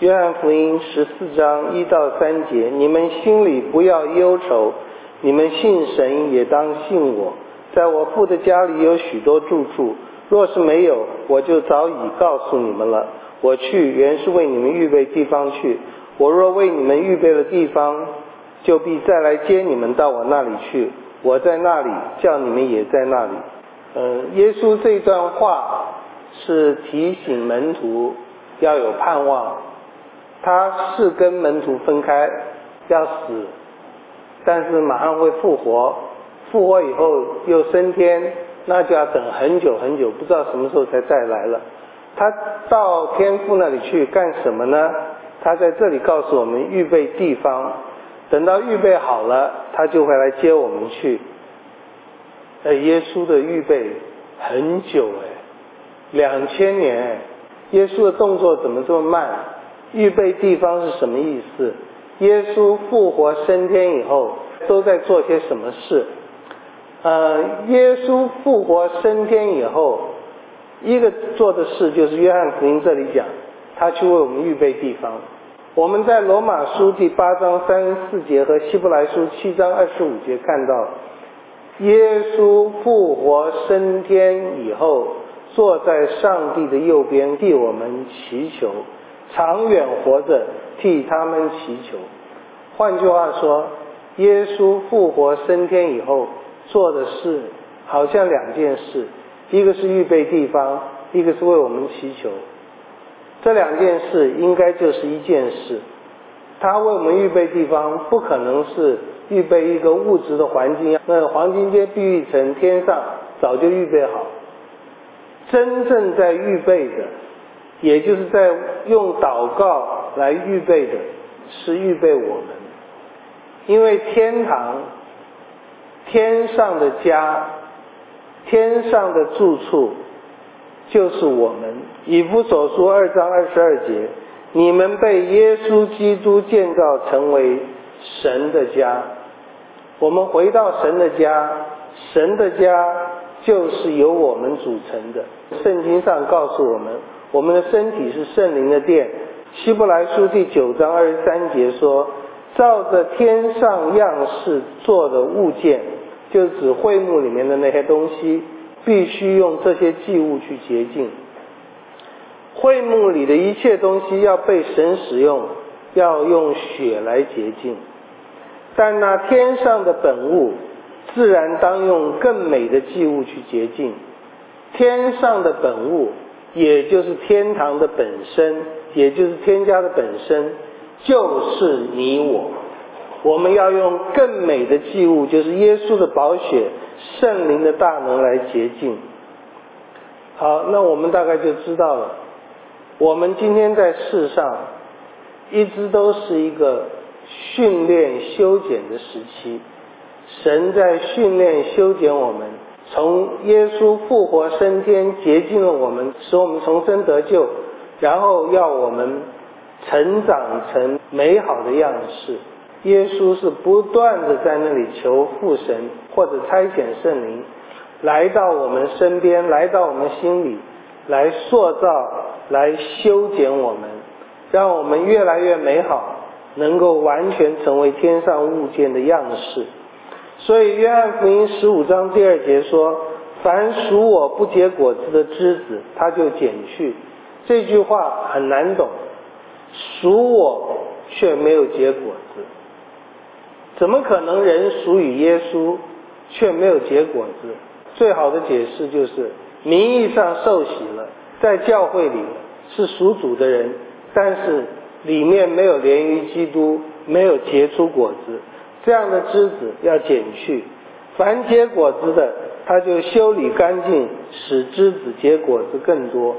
约翰福音14章1到3节，你们心里不要忧愁，你们信神也当信我，在我父的家里有许多住处，若是没有，我就早已告诉你们了。我去原是为你们预备地方去，我若为你们预备了地方，就必再来接你们到我那里去，我在那里，叫你们也在那里。耶稣这段话是提醒门徒要有盼望，他是跟门徒分开要死，但是马上会复活，复活以后又升天，那就要等很久很久，不知道什么时候才再来了。他到天父那里去干什么呢？他在这里告诉我们预备地方，等到预备好了，他就会来接我们去。耶稣的预备很久2000年耶稣的动作怎么这么慢？预备地方是什么意思？耶稣复活升天以后都在做些什么事？耶稣复活升天以后，一个做的事就是约翰福音这里讲，他去为我们预备地方。我们在罗马书第8章34节和希伯来书7章25节看到，耶稣复活升天以后，坐在上帝的右边替我们祈求，长远活着替他们祈求。换句话说，耶稣复活升天以后做的事好像两件事，一个是预备地方，一个是为我们祈求。这两件事应该就是一件事。他为我们预备地方不可能是预备一个物质的环境，那黄金街碧玉城天上早就预备好。真正在预备的，也就是在用祷告来预备的，是预备我们。因为天堂，天上的家，天上的住处就是我们。以弗所书2章22节，你们被耶稣基督建造成为神的家。我们回到神的家，神的家就是由我们组成的。圣经上告诉我们，我们的身体是圣灵的殿。希伯来书第9章23节说，照着天上样式做的物件，就是指会幕里面的那些东西，必须用这些祭物去洁净。会幕里的一切东西要被神使用，要用血来洁净。但那天上的本物，自然当用更美的祭物去洁净。天上的本物，也就是天堂的本身，也就是天家的本身，就是你我。我们要用更美的祭物，就是耶稣的宝血，圣灵的大能来洁净。好，那我们大概就知道了，我们今天在世上一直都是一个训练修剪的时期。神在训练修剪我们，从耶稣复活升天洁净了我们，使我们重生得救，然后要我们成长成美好的样式。耶稣是不断的在那里求父神或者差遣圣灵来到我们身边，来到我们心里，来塑造，来修剪我们，让我们越来越美好，能够完全成为天上物件的样式。所以约翰福音15章第2节说，凡属我不结果子的枝子，他就剪去。这句话很难懂，属我却没有结果子，怎么可能人属于耶稣却没有结果子？最好的解释就是名义上受洗了，在教会里是属主的人，但是里面没有连于基督，没有结出果子，这样的枝子要剪去。凡结果子的，他就修理干净，使枝子结果子更多。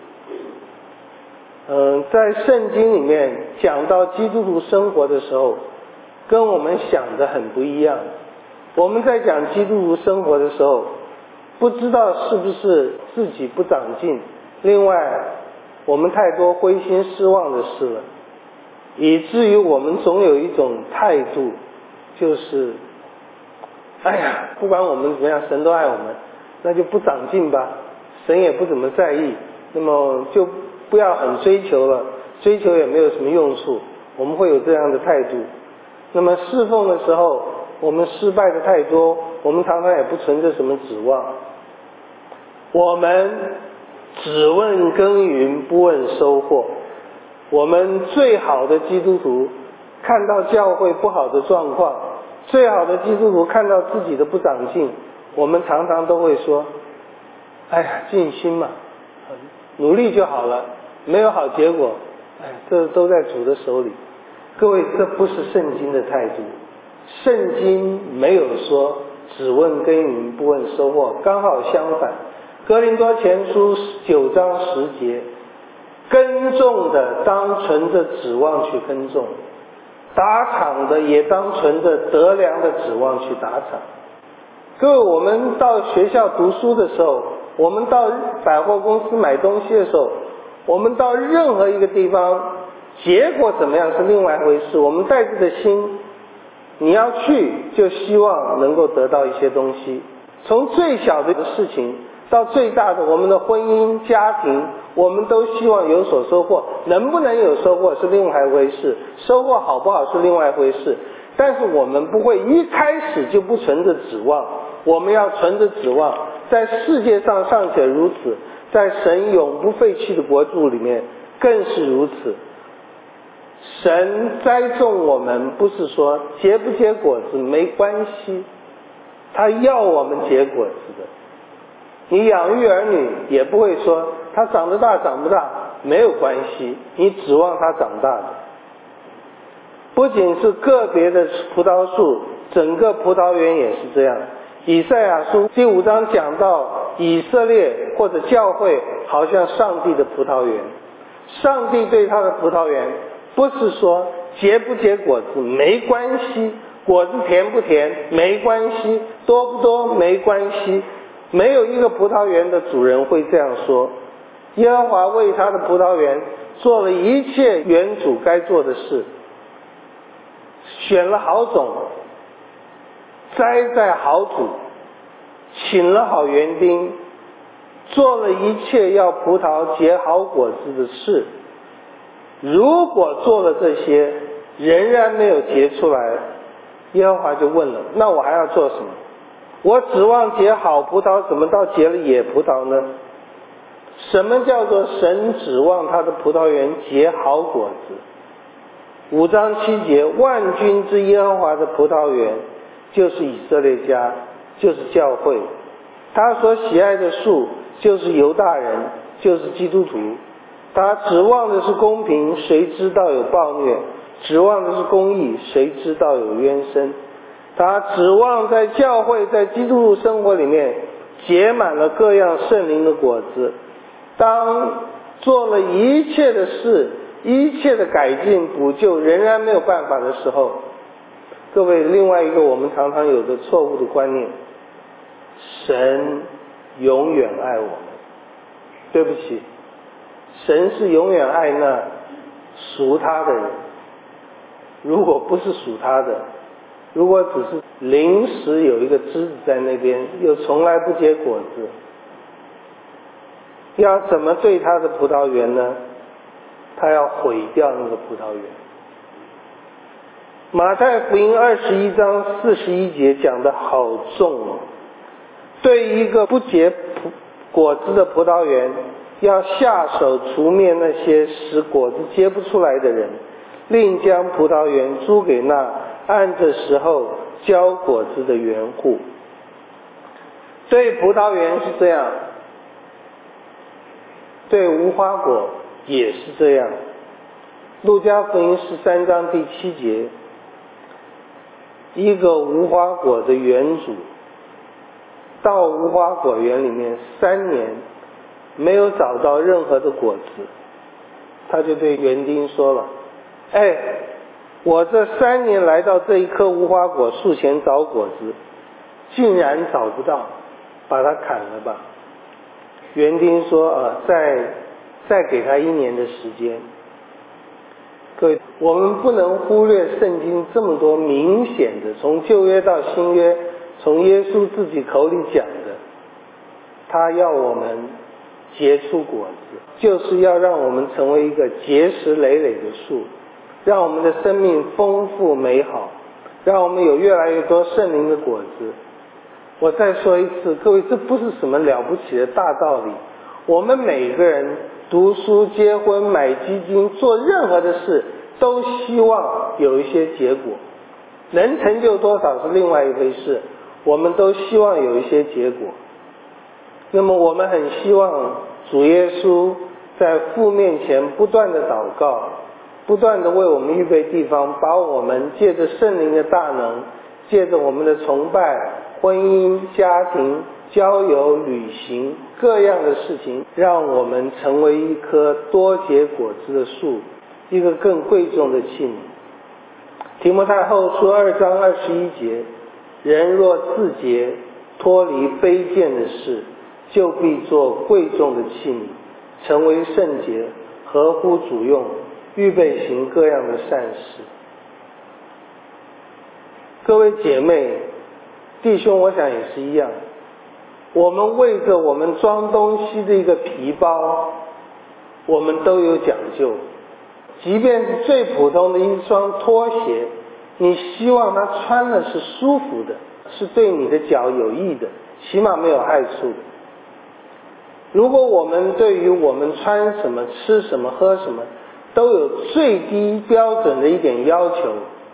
在圣经里面讲到基督徒生活的时候，跟我们想的很不一样。我们在讲基督徒生活的时候，不知道是不是自己不长进，另外我们太多灰心失望的事了，以至于我们总有一种态度，就是哎呀，不管我们怎么样，神都爱我们，那就不长进吧，神也不怎么在意，那么就不要很追求了， 追求也没有什么用处，我们会有这样的态度。那么侍奉的时候，我们失败的太多，我们常常也不存着什么指望。我们只问耕耘，不问收获。我们最好的基督徒看到教会不好的状况，最好的基督徒看到自己的不长进，我们常常都会说，哎呀，尽心嘛，努力就好了，没有好结果，这都在主的手里。各位，这不是圣经的态度。圣经没有说只问耕耘不问收获，刚好相反。哥林多前书9章10节，耕种的当存着指望去耕种，打场的也当存着得粮的指望去打场。各位，我们到学校读书的时候，我们到百货公司买东西的时候，我们到任何一个地方，结果怎么样是另外一回事。我们带着的心，你要去就希望能够得到一些东西，从最小的事情到最大的我们的婚姻家庭，我们都希望有所收获。能不能有收获是另外一回事，收获好不好是另外一回事。但是我们不会一开始就不存着指望，我们要存着指望，在世界上尚且如此，在神永不废弃的国度里面更是如此。神栽种我们，不是说结不结果子没关系，他要我们结果子的。你养育儿女也不会说他长得大长不大没有关系，你指望他长大的。不仅是个别的葡萄树，整个葡萄园也是这样。以赛亚书第5章讲到以色列或者教会好像上帝的葡萄园，上帝对他的葡萄园不是说结不结果子没关系，果子甜不甜没关系，多不多没关系。没有一个葡萄园的主人会这样说。耶和华为他的葡萄园做了一切园主该做的事，选了好种，栽在好土，请了好园丁，做了一切要葡萄结好果子的事。如果做了这些仍然没有结出来，耶和华就问了，那我还要做什么？我指望结好葡萄，怎么到结了野葡萄呢？什么叫做神指望他的葡萄园结好果子？5章7节，万军之耶和华的葡萄园就是以色列家，就是教会。他所喜爱的树就是犹大人，就是基督徒。他指望的是公平，谁知道有暴虐；指望的是公义，谁知道有冤声。他指望在教会在基督徒生活里面结满了各样圣灵的果子。当做了一切的事，一切的改进补救仍然没有办法的时候，各位，另外一个我们常常有的错误的观念，神永远爱我们。对不起，神是永远爱那属他的人。如果不是属他的，如果只是临时有一个枝子在那边又从来不结果子，要怎么对他的葡萄园呢？他要毁掉那个葡萄园。马太福音21章41节讲得好重哦，对一个不结果子的葡萄园，要下手除灭那些使果子结不出来的人，另将葡萄园租给那按着时候交果子的园户。对葡萄园是这样，对无花果也是这样。路加福音13章第7节，一个无花果的园主到无花果园里面3年没有找到任何的果子，他就对园丁说了，我这3年来到这一棵无花果树前找果子，竟然找不到，把它砍了吧。园丁说再给他1年的时间。各位，我们不能忽略圣经这么多明显的，从旧约到新约，从耶稣自己口里讲的，他要我们结出果子，就是要让我们成为一个结实累累的树，让我们的生命丰富美好，让我们有越来越多圣灵的果子。我再说一次，各位，这不是什么了不起的大道理。我们每个人读书、结婚、买基金、做任何的事，都希望有一些结果，能成就多少是另外一回事，我们都希望有一些结果。那么我们很希望主耶稣在父面前不断的祷告，不断的为我们预备地方，把我们借着圣灵的大能，借着我们的崇拜、婚姻、家庭、交友、旅行各样的事情，让我们成为一棵多结果子的树，一个更贵重的器皿。提摩太后书2章21节，人若自洁，脱离卑贱的事，就必做贵重的器皿，成为圣洁，合乎主用，预备行各样的善事。各位姐妹弟兄，我想也是一样，我们为着我们装东西的一个皮包，我们都有讲究。即便是最普通的一双拖鞋，你希望它穿的是舒服的，是对你的脚有益的，起码没有害处的。如果我们对于我们穿什么、吃什么、喝什么都有最低标准的一点要求，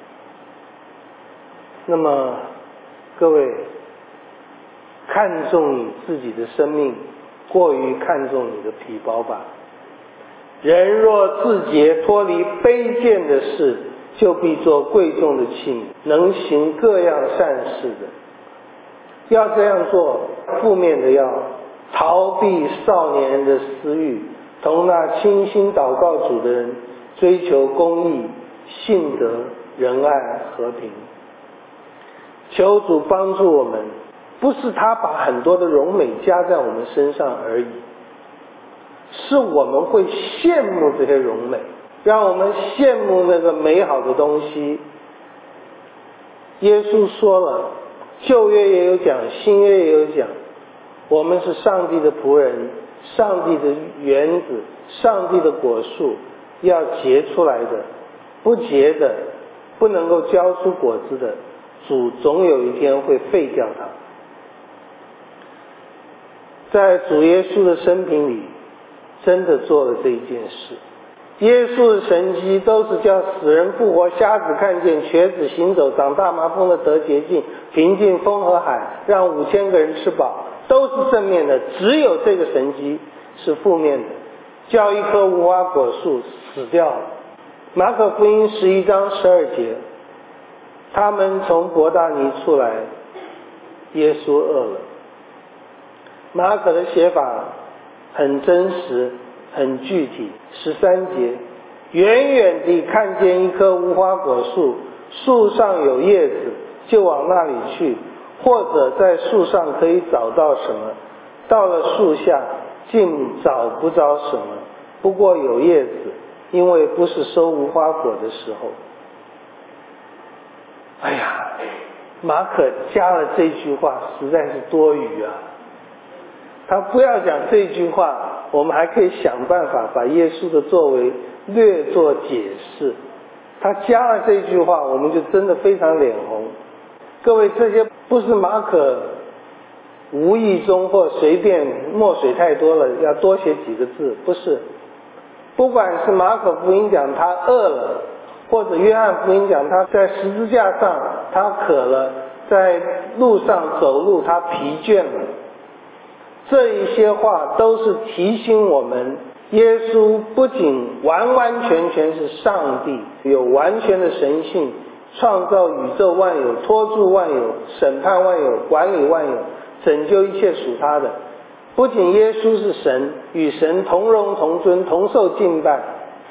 那么各位，看重你自己的生命，过于看重你的皮包吧。人若自洁，脱离卑贱的事，就必做贵重的器皿，能行各样善事的。要这样做，负面的要逃避少年人的私欲，同那倾心祷告主的人追求公义、信德、仁爱、和平。求主帮助我们，不是他把很多的荣美加在我们身上而已，是我们会羡慕这些荣美，让我们羡慕那个美好的东西。耶稣说了，旧约也有讲，新约也有讲，我们是上帝的仆人，上帝的园子，上帝的果树，要结出来的，不结的，不能够交出果子的，主总有一天会废掉它。在主耶稣的生平里，真的做了这一件事。耶稣的神迹都是叫死人复活，瞎子看见，瘸子行走，长大麻风的得洁净，平静风和海，让5000个人吃饱，都是正面的。只有这个神迹是负面的，叫一棵无花果树死掉了。马可福音11章12节，他们从伯大尼出来，耶稣饿了。马可的写法很真实，很具体。13节，远远地看见一棵无花果树，树上有叶子，就往那里去，或者在树上可以找到什么，到了树下竟找不着什么，不过有叶子，因为不是收无花果的时候。哎呀，马可加了这句话实在是多余啊。他不要讲这句话，我们还可以想办法把耶稣的作为略作解释。他加了这句话，我们就真的非常脸红。各位，这些不是马可无意中或随便墨水太多了要多写几个字，不是。不管是马可福音讲他饿了，或者约翰福音讲他在十字架上他渴了，在路上走路他疲倦了，这一些话都是提醒我们，耶稣不仅完完全全是上帝，有完全的神性，创造宇宙万有，托住万有，审判万有，管理万有，拯救一切属他的。不仅耶稣是神，与神同荣同尊，同受敬拜，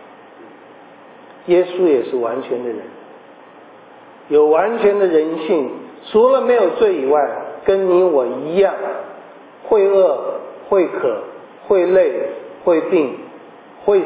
耶稣也是完全的人，有完全的人性，除了没有罪以外，跟你我一样，会饿，会渴，会累，会病，会死。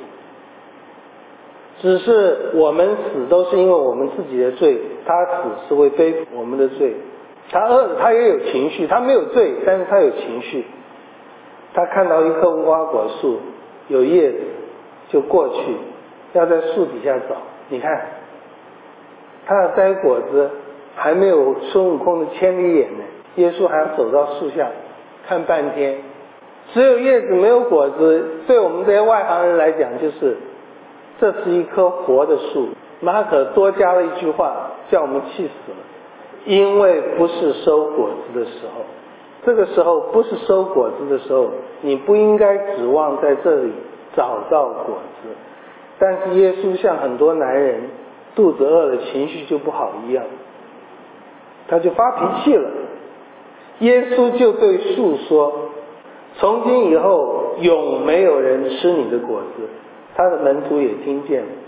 只是我们死都是因为我们自己的罪，他死是会背负我们的罪。他饿了，他也有情绪，他没有罪，但是他有情绪。 他看到一棵无花果树有叶子，就过去要在树底下找。你看他要摘果子，还没有孙悟空的千里眼呢，耶稣还要走到树下看半天。只有叶子没有果子，对我们这些外行人来讲，就是这是一棵活的树。马可多加了一句话，叫我们气死了，因为不是收果子的时候。这个时候不是收果子的时候，你不应该指望在这里找到果子。但是耶稣像很多男人肚子饿了情绪就不好一样，他就发脾气了。耶稣就对树说，从今以后永没有人吃你的果子。他的门徒也听见了。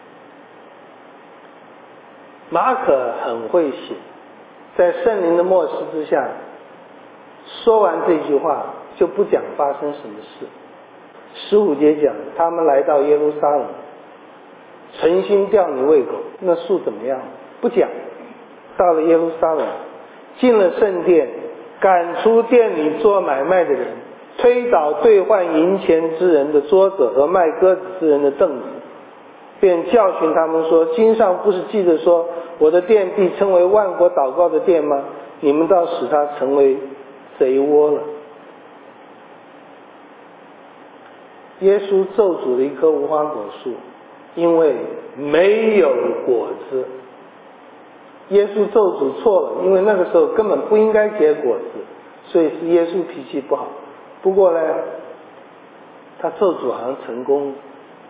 马可很会写，在圣灵的默示之下，说完这句话就不讲发生什么事。15节讲他们来到耶路撒冷，存心吊你胃口。那树怎么样？不讲。到了耶路撒冷，进了圣殿，赶出店里做买卖的人，推倒兑换银钱之人的桌子和卖鸽子之人的凳子，便教训他们说，经上不是记着说，我的殿必称为万国祷告的殿吗？你们倒使它成为贼窝了。耶稣咒诅了一棵无花果树，因为没有果子。耶稣咒诅错了，因为那个时候根本不应该结果子，所以是耶稣脾气不好。不过呢，他咒诅好像成功了。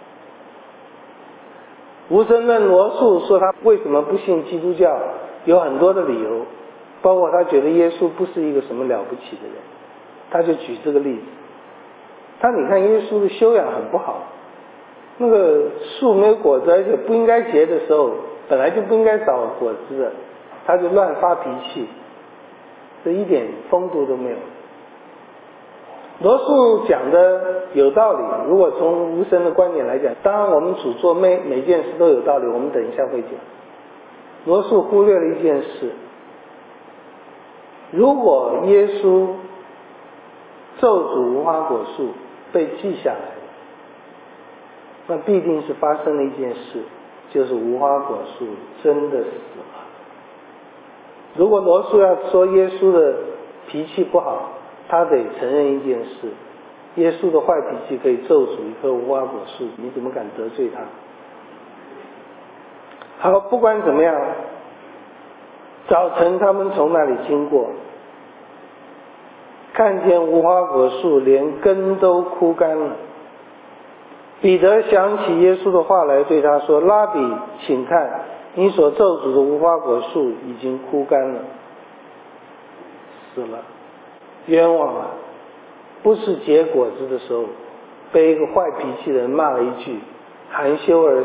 无神论罗素说他为什么不信基督教，有很多的理由，包括他觉得耶稣不是一个什么了不起的人，他就举这个例子。你看耶稣的修养很不好，那个树没有果子，而且不应该结的时候，本来就不应该找果子的，他就乱发脾气，这一点风度都没有。罗素讲的有道理，如果从无神的观点来讲，当然我们主做每件事都有道理，我们等一下会讲。罗素忽略了一件事，如果耶稣咒诅无花果树被记下来了，那必定是发生了一件事，就是无花果树真的死了。如果罗素要说耶稣的脾气不好，他得承认一件事，耶稣的坏脾气可以咒诅一棵无花果树，你怎么敢得罪他？好，不管怎么样，早晨他们从那里经过，看见无花果树连根都枯干了。彼得想起耶稣的话来，对他说，拉比，请看，你所咒诅的无花果树已经枯干了，死了，冤枉啊！不是结果子的时候被一个坏脾气的人骂了一句，含羞而死。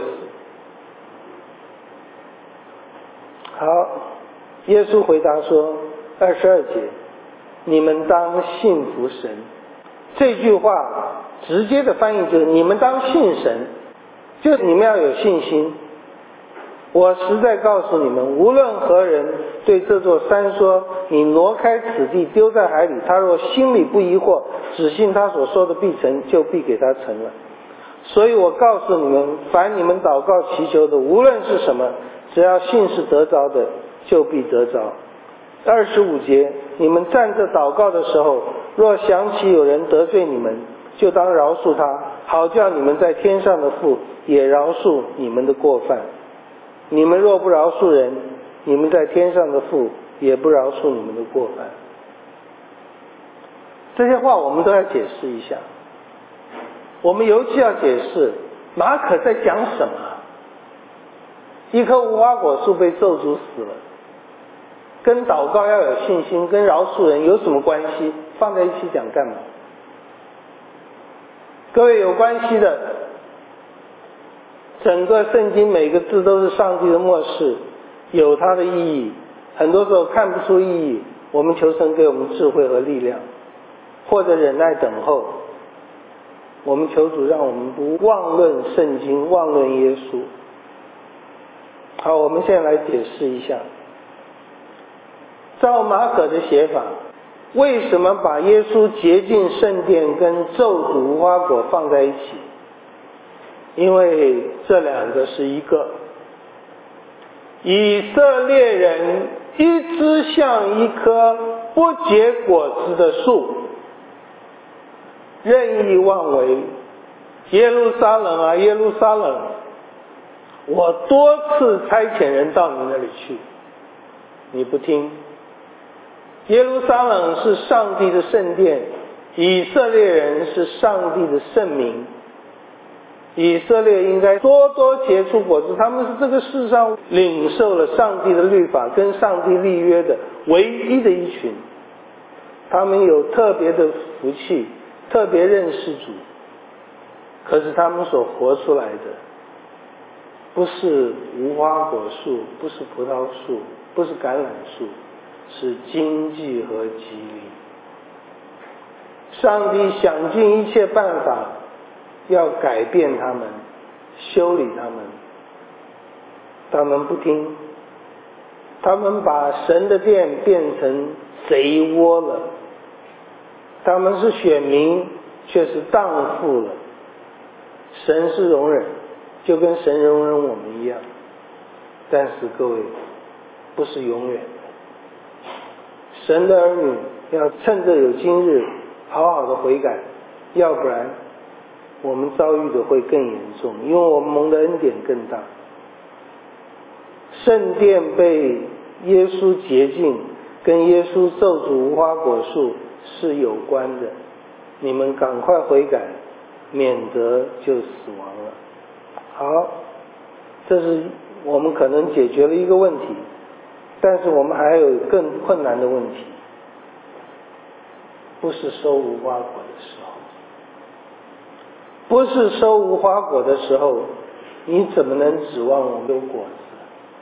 好，耶稣回答说，22节，你们当信服神。这句话直接的翻译就是你们当信神，就是你们要有信心。我实在告诉你们，无论何人对这座山说，你挪开此地丢在海里，他若心里不疑惑，只信他所说的必成，就必给他成了。所以我告诉你们，凡你们祷告祈求的，无论是什么，只要信是得着的，就必得着。25节，你们站着祷告的时候，若想起有人得罪你们，就当饶恕他，好叫你们在天上的父也饶恕你们的过犯。你们若不饶恕人，你们在天上的父也不饶恕你们的过犯。这些话我们都要解释一下。我们尤其要解释马可在讲什么。一棵无花果树被咒诅死了，跟祷告要有信心，跟饶恕人有什么关系？放在一起讲干嘛？各位，有关系的。整个圣经每个字都是上帝的默示，有它的意义。很多时候看不出意义，我们求神给我们智慧和力量，或者忍耐等候。我们求主让我们不妄论圣经，妄论耶稣。好，我们现在来解释一下。照马可的写法， 为什么把耶稣洁净圣殿跟咒诅无花果放在一起？因为这两个是一个。以色列人一直像一棵不结果子的树，任意妄为。耶路撒冷啊，耶路撒冷，我多次差遣人到你那里去，你不听。耶路撒冷是上帝的圣殿，以色列人是上帝的圣民。以色列应该多多结出果子，他们是这个世上领受了上帝的律法跟上帝立约的唯一的一群，他们有特别的福气，特别认识主。可是他们所活出来的不是无花果树，不是葡萄树，不是橄榄树，是经济和激励。上帝想尽一切办法要改变他们，修理他们，他们不听，他们把神的殿变成贼窝了。他们是选民，却是荡妇了。神是容忍，就跟神容忍我们一样，但是各位，不是永远的。神的儿女要趁着有今日好好的悔改，要不然我们遭遇的会更严重，因为我们蒙的恩典更大。圣殿被耶稣洁净，跟耶稣咒诅无花果树是有关的。你们赶快悔改，免得就死亡了。好，这是我们可能解决了一个问题，但是我们还有更困难的问题，不是收无花果的时候。不是收无花果的时候，你怎么能指望我们有果子？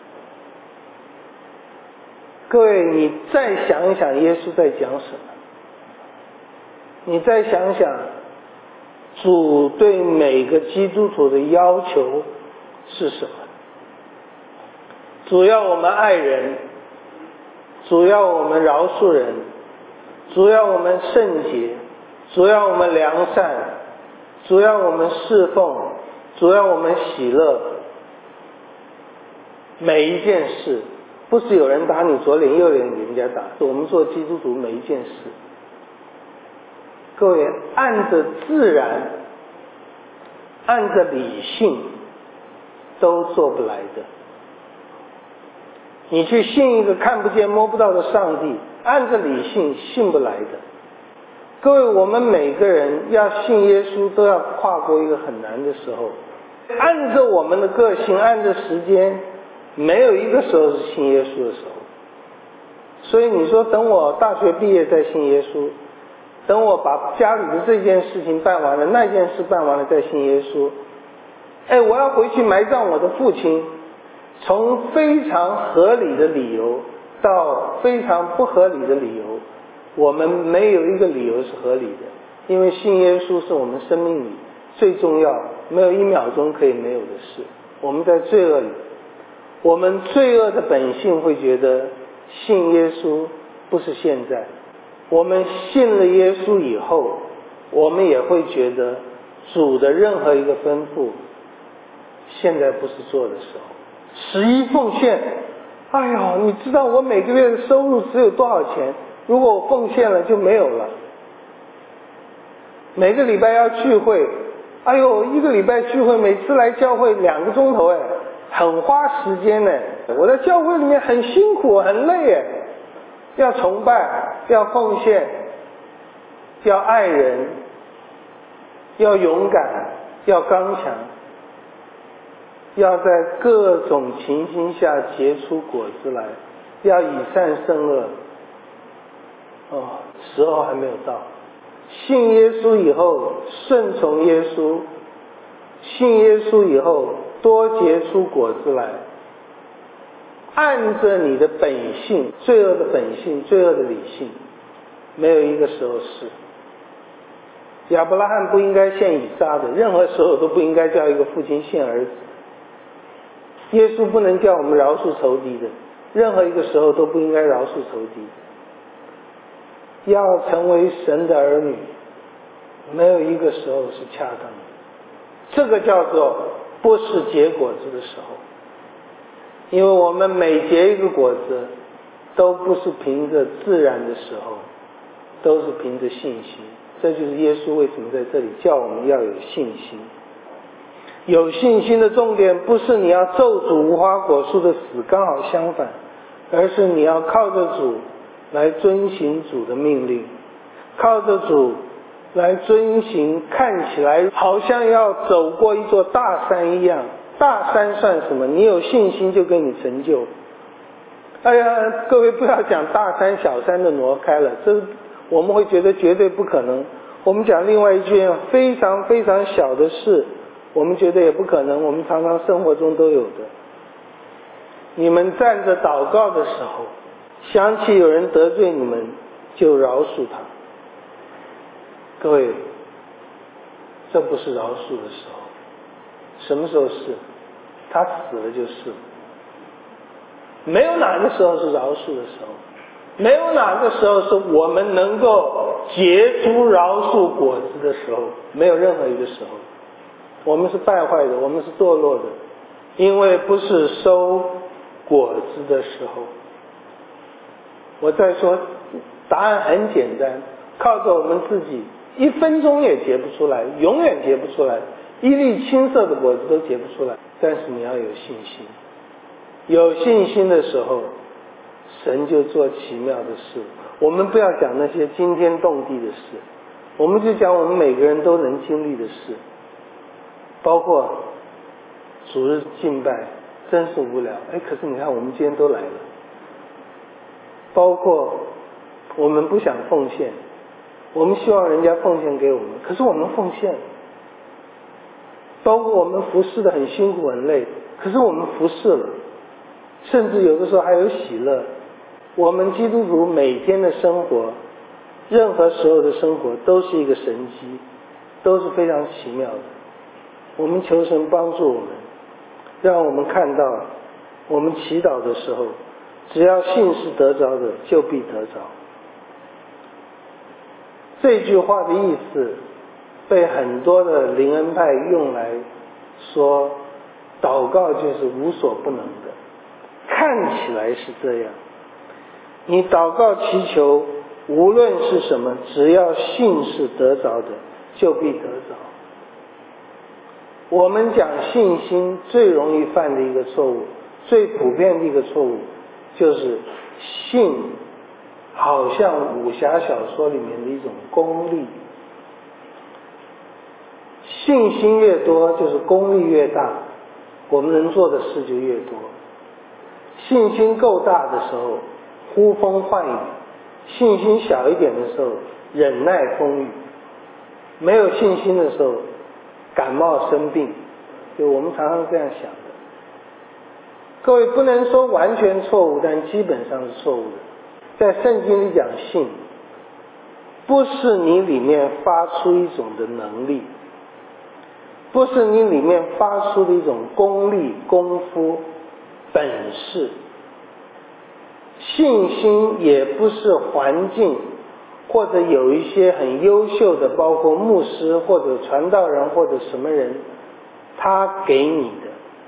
各位，你再想一想耶稣在讲什么，你再想想主对每个基督徒的要求是什么？主要我们爱人，主要我们饶恕人，主要我们圣洁，主要我们良善，主要我们侍奉，主要我们喜乐。每一件事，不是有人打你左脸右脸给人家打，是我们做基督徒每一件事，各位按着自然，按着理性都做不来的。你去信一个看不见摸不到的上帝，按着理性信不来的。各位，我们每个人要信耶稣都要跨过一个很难的时候，按着我们的个性，按着时间，没有一个时候是信耶稣的时候。所以你说等我大学毕业再信耶稣，等我把家里的这件事情办完了，那件事办完了再信耶稣。我要回去埋葬我的父亲，从非常合理的理由到非常不合理的理由，我们没有一个理由是合理的，因为信耶稣是我们生命里最重要，没有一秒钟可以没有的事。我们在罪恶里，我们罪恶的本性会觉得信耶稣不是现在，我们信了耶稣以后，我们也会觉得主的任何一个吩咐现在不是做的时候。11奉献，哎呦，你知道我每个月的收入只有多少钱，如果我奉献了就没有了。每个礼拜要聚会，哎呦，一个礼拜聚会，每次来教会2个钟头，很花时间呢。我在教会里面很辛苦很累，要崇拜，要奉献，要爱人，要勇敢，要刚强，要在各种情形下结出果子来，要以善胜恶。时候还没有到。信耶稣以后顺从耶稣，信耶稣以后多结出果子来，按着你的本性，罪恶的本性，罪恶的理性，没有一个时候是。亚伯拉罕不应该献以撒的，任何时候都不应该叫一个父亲献儿子。耶稣不能叫我们饶恕仇敌的，任何一个时候都不应该饶恕仇敌。 要成为神的儿女，没有一个时候是恰当的。这个叫做不是结果子的时候，因为我们每结一个果子都不是凭着自然的时候，都是凭着信心。这就是耶稣为什么在这里叫我们要有信心。有信心的重点不是你要咒诅无花果树的死，刚好相反，而是你要靠着主来遵行主的命令，靠着主来遵行看起来好像要走过一座大山一样。大山算什么？你有信心就给你成就。哎呀，各位不要讲大山小山的挪开了，这我们会觉得绝对不可能。我们讲另外一件非常非常小的事，我们觉得也不可能，我们常常生活中都有的。你们站着祷告的时候，想起有人得罪你们，就饶恕他。各位，这不是饶恕的时候。什么时候是？他死了就是了。没有哪个时候是饶恕的时候，没有哪个时候是我们能够结出饶恕果子的时候，没有任何一个时候。我们是败坏的，我们是堕落的，因为不是收果子的时候。我再说，答案很简单，靠着我们自己1分钟也结不出来，永远结不出来，一粒青色的果子都结不出来。但是你要有信心，有信心的时候，神就做奇妙的事。我们不要讲那些惊天动地的事，我们就讲我们每个人都能经历的事，包括主日敬拜，真是无聊。可是你看我们今天都来了。包括我们不想奉献，我们希望人家奉献给我们，可是我们奉献。包括我们服侍的很辛苦很累，可是我们服侍了，甚至有的时候还有喜乐。我们基督徒每天的生活，任何时候的生活都是一个神迹，都是非常奇妙的。我们求神帮助我们，让我们看到我们祈祷的时候，只要信是得着的，就必得着。这句话的意思被很多的灵恩派用来说祷告就是无所不能的，看起来是这样。你祷告祈求无论是什么，只要信是得着的，就必得着。我们讲信心最容易犯的一个错误，最普遍的一个错误，就是信好像武侠小说里面的一种功力。信心越多，就是功力越大，我们能做的事就越多。信心够大的时候，呼风唤雨；信心小一点的时候，忍耐风雨；没有信心的时候，感冒生病。就我们常常这样想的。各位不能说完全错误，但基本上是错误的。在圣经里讲信，不是你里面发出一种的能力，不是你里面发出的一种功力、功夫、本事。信心也不是环境或者有一些很优秀的，包括牧师或者传道人或者什么人他给你的。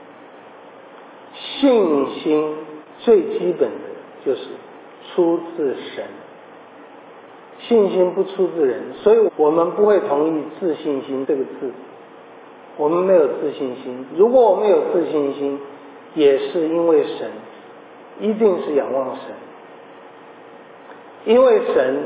信心最基本的就是出自神，信心不出自人，所以我们不会同意自信心这个字。我们没有自信心，如果我们有自信心，也是因为神，一定是仰望神。因为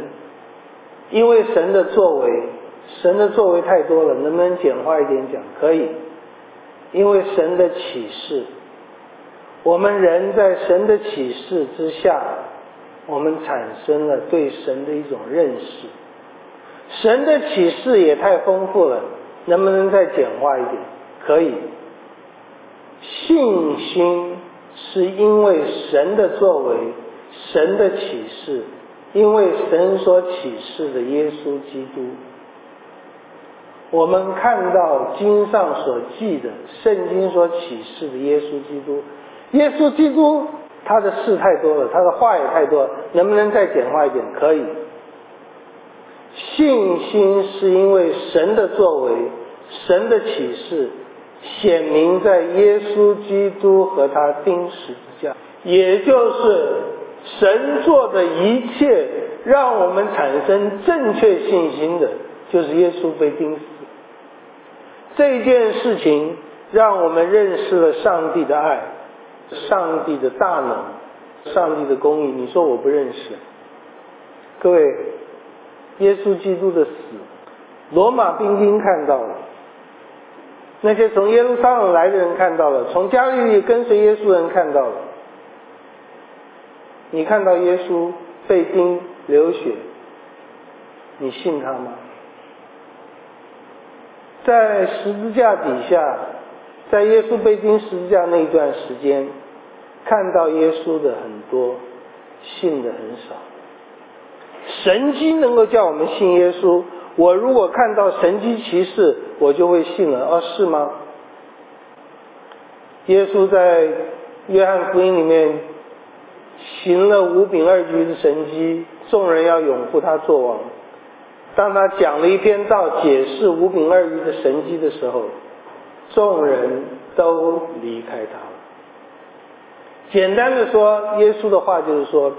神的作为，神的作为太多了，能不能简化一点讲？可以。因为神的启示，我们人在神的启示之下，我们产生了对神的一种认识。神的启示也太丰富了，能不能再简化一点？可以。信心是因为神的作为，神的启示，因为神所启示的耶稣基督。我们看到经上所记的，圣经所启示的耶稣基督，耶稣基督他的事太多了，他的话也太多了，能不能再简化一点？可以。 信心是因为神的作为，神的启示显明在耶稣基督和他钉十字架，也就是神做的一切让我们产生正确信心的，就是耶稣被钉死。这件事情让我们认识了上帝的爱，上帝的大能，上帝的公义。你说我不认识？各位，耶稣基督的死，罗马兵丁看到了，那些从耶路撒冷来的人看到了，从加利利跟随耶稣的人看到了。你看到耶稣被钉流血，你信他吗？在十字架底下，在耶稣被钉十字架那一段时间，看到耶稣的很多，信的很少。神迹能够叫我们信耶稣，我如果看到神迹奇事，我就会信了。哦，是吗？耶稣在约翰福音里面行了5饼2鱼的神迹，众人要拥护他做王。当他讲了一篇道解释5饼2鱼的神迹的时候，众人都离开他了。简单的说，耶稣的话就是说，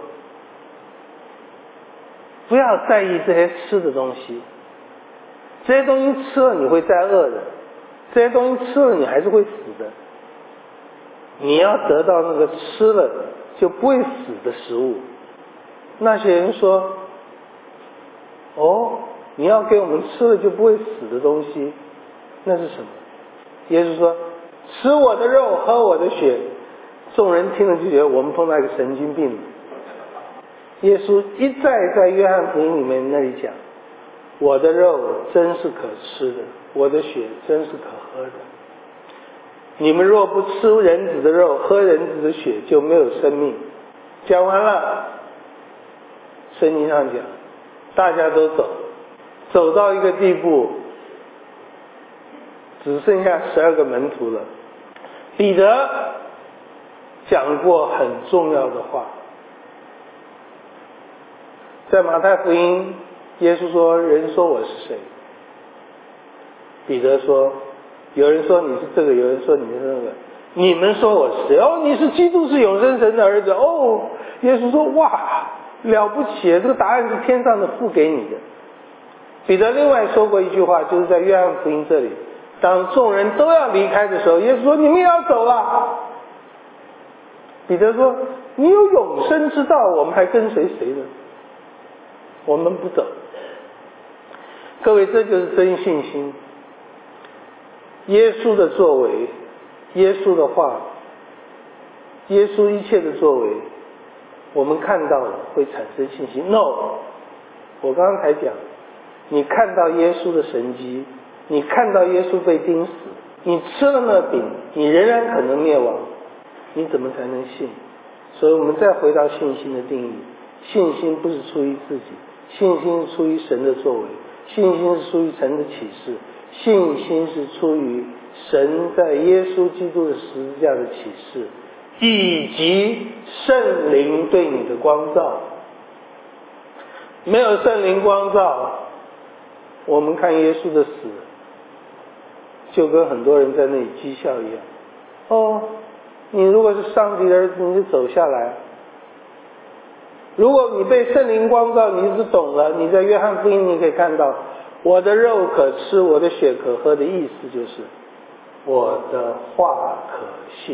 不要在意这些吃的东西，这些东西吃了你会再饿的，这些东西吃了你还是会死的。你要得到那个吃了就不会死的食物。那些人说，哦，你要给我们吃了就不会死的东西，那是什么？耶稣说，吃我的肉，喝我的血。众人听了就觉得我们碰到一个神经病。耶稣一再在约翰福音里面那里讲，我的肉真是可吃的，我的血真是可喝的。你们若不吃人子的肉，喝人子的血，就没有生命。讲完了，圣经上讲，大家都走到一个地步，只剩下12个门徒了。彼得讲过很重要的话，在马太福音，耶稣说，人说我是谁？彼得说，有人说你是这个，有人说你是那个，你们说我是谁？哦，你是基督，是永生神的儿子。哦，耶稣说，哇，了不起，这个答案是天上的父给你的。彼得另外说过一句话，就是在约翰福音这里，当众人都要离开的时候，耶稣说，你们也要走了。彼得说，你有永生之道，我们还跟随谁呢？我们不走。各位，这就是真信心。耶稣的作为，耶稣的话，耶稣一切的作为，我们看到了会产生信心。 No， 我刚才讲，你看到耶稣的神迹，你看到耶稣被钉死，你吃了那饼，你仍然可能灭亡，你怎么才能信？所以我们再回到信心的定义，信心不是出于自己，信心是出于神的作为，信心是出于神的启示，信心是出于神在耶稣基督的十字架的启示，以及圣灵对你的光照。没有圣灵光照，我们看耶稣的死，就跟很多人在那里讥笑一样。哦，你如果是上帝的儿子，你就走下来。如果你被圣灵光照，你是懂了。你在约翰福音你可以看到，我的肉可吃，我的血可喝的意思就是，我的话可信。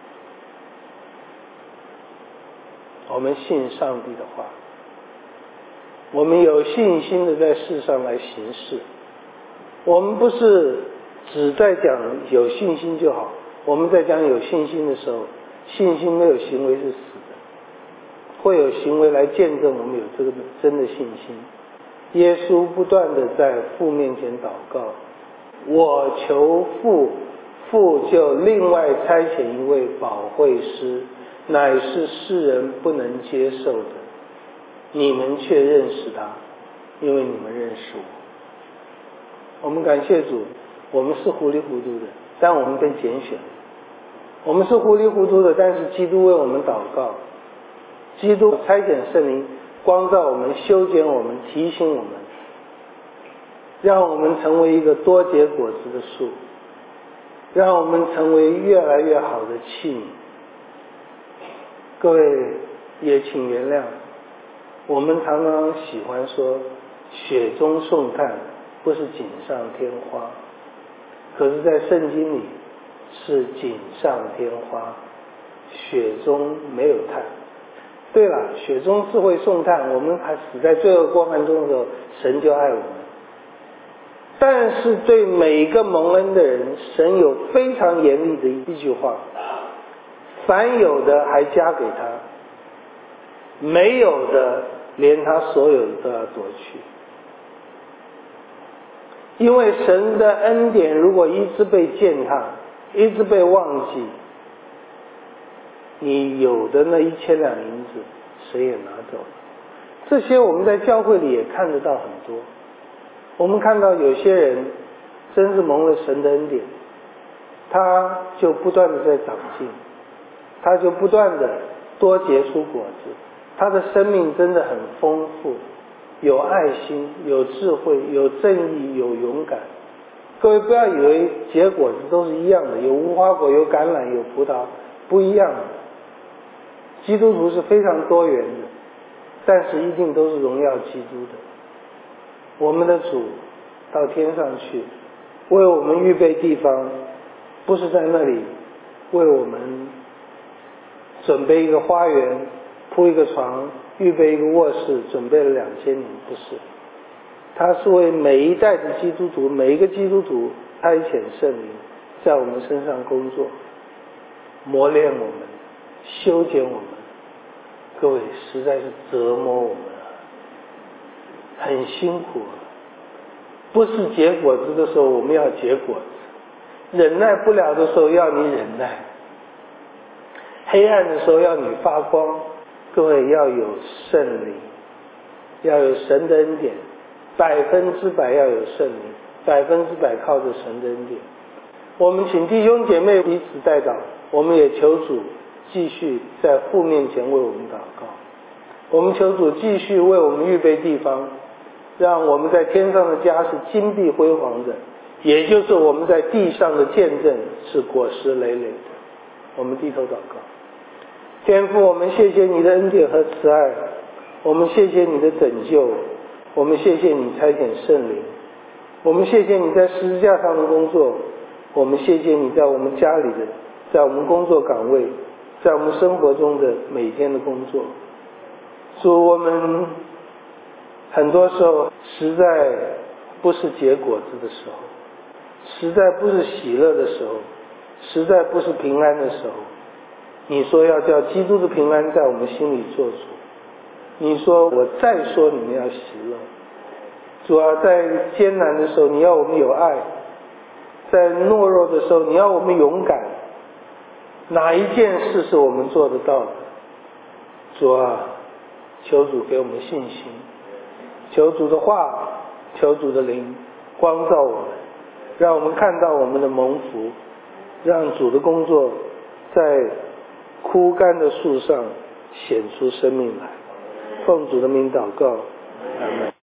我们信上帝的话，我们有信心的在世上来行事。我们不是只在讲有信心就好，我们在讲有信心的时候，信心没有行为是死的，会有行为来见证我们有这个真的信心。耶稣不断的在父面前祷告，我求父，父就另外差遣一位保惠师，乃是世人不能接受的，你们却认识他，因为你们认识我。我们感谢主，我们是糊里糊涂的，但我们被拣选。我们是糊里糊涂的，但是基督为我们祷告，基督差遣圣灵光照我们，修剪我们，提醒我们， 让我们成为一个多结果子的树，让我们成为越来越好的器皿。各位也请原谅，我们常常喜欢说雪中送炭不是锦上添花，可是在圣经里是锦上添花，雪中没有炭。对了，雪中是会送炭，我们还死在罪恶过犯中的时候，神就爱我们。但是对每一个蒙恩的人，神有非常严厉的一句话，凡有的还加给他，没有的连他所有的都要夺去。因为神的恩典如果一直被践踏，一直被忘记，你有的那1000两银子谁也拿走了。这些我们在教会里也看得到很多。我们看到有些人真是蒙了神的恩典，他就不断的在长进，他就不断的多结出果子，他的生命真的很丰富，有爱心，有智慧，有正义，有勇敢。各位不要以为结果子都是一样的，有无花果，有橄榄，有葡萄，不一样的。基督徒是非常多元的，但是一定都是荣耀基督的。我们的主到天上去，为我们预备地方，不是在那里为我们准备一个花园，铺一个床，预备一个卧室，准备了2000年，不是。他是为每一代的基督徒，每一个基督徒差遣圣灵在我们身上工作，磨练我们，修剪我们。各位实在是折磨我们了，很辛苦了。不是结果子的时候我们要结果子，忍耐不了的时候要你忍耐，黑暗的时候要你发光。各位要有圣灵，要有神的恩典，100%要有圣灵，100%靠着神的恩典。我们请弟兄姐妹彼此代祷，我们也求主继续在父面前为我们祷告，我们求主继续为我们预备地方，让我们在天上的家是金碧辉煌的，也就是我们在地上的见证是果实累累的。我们低头祷告。天父，我们谢谢你的恩典和慈爱，我们谢谢你的拯救，我们谢谢你差遣圣灵，我们谢谢你在十字架上的工作，我们谢谢你在我们家里的，在我们工作岗位，在我们生活中的每天的工作。主，我们很多时候实在不是结果子的时候，实在不是喜乐的时候，实在不是平安的时候，你说要叫基督的平安在我们心里做主，你说我再说你们要喜乐。主啊，在艰难的时候你要我们有爱，在懦弱的时候你要我们勇敢，哪一件事是我们做得到的？主啊，求主给我们信心，求主的话，求主的灵光照我们，让我们看到我们的蒙福，让主的工作在枯干的树上显出生命来。奉主的名祷告，阿们。